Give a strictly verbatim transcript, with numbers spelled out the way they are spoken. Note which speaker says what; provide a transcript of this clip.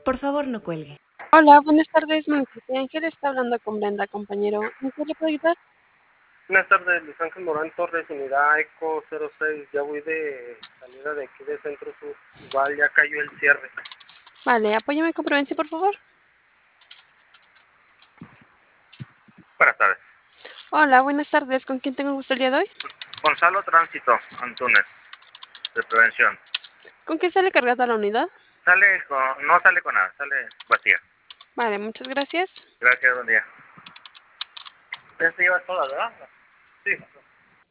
Speaker 1: Por favor, no cuelgue.
Speaker 2: Hola, buenas tardes, municipio Ángel está hablando con Brenda, compañero. ¿En qué le puedo ayudar?
Speaker 3: Buenas tardes, Luis Ángel Morán Torres, unidad ECO cero seis, ya voy de salida de aquí de Centro Sur, igual ya cayó el cierre.
Speaker 2: Vale, apóyame con Provencia, por favor.
Speaker 3: Buenas tardes.
Speaker 2: Hola, buenas tardes, ¿con quién tengo el gusto el día de hoy?
Speaker 3: Gonzalo Tránsito, Antunes, de prevención.
Speaker 2: ¿Con qué sale cargada la unidad?
Speaker 3: Sale con, no sale con nada, sale vacía.
Speaker 2: Vale, muchas gracias.
Speaker 3: Gracias, buen día. Ya se lleva toda, ¿verdad? Sí.